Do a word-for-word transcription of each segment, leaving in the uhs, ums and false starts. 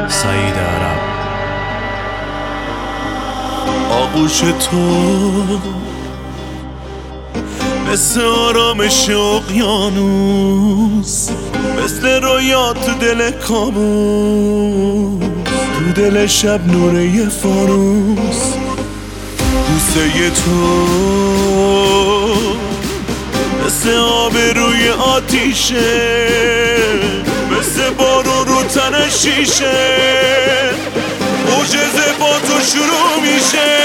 سعید عرب. آغوش تو مثل آرامش اقیانوس، مثل رویا تو دل کابوس، تو دل شب نور یه فانوس. بوسه تو مثل آب روی آتیشه، مثل بارون رو تن شیشه، معجزه با تو شروع میشه.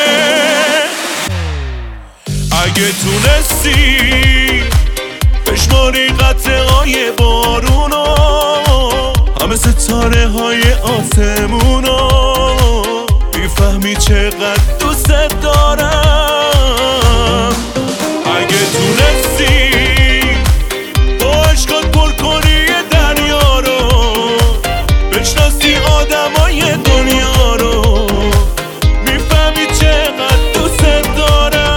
اگه تونستی بشماری قطره های بارونو، همه ستاره های آسمونو، میفهمی چقدر دوست دارم. اگه تونستی با عشقات پر کنی دریا رو، بشناسی آدمای دنیا رو، میفهمی چقدر دوست دارم.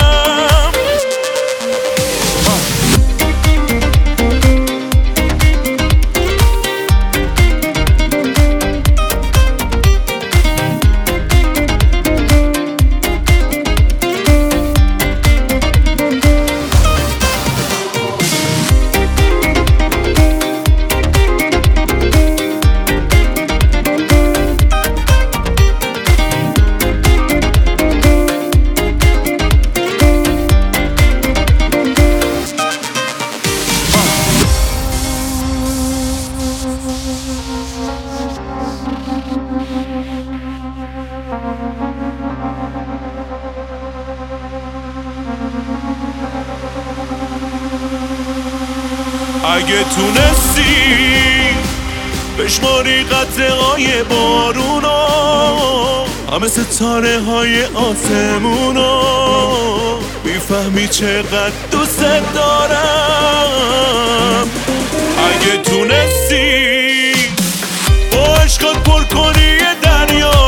اگه تونستی بشماری قطره های بارونو، همه ستاره های آسمونو، میفهمی چقدر دوست دارم. اگه تونستی با عشقات پر کنی دریا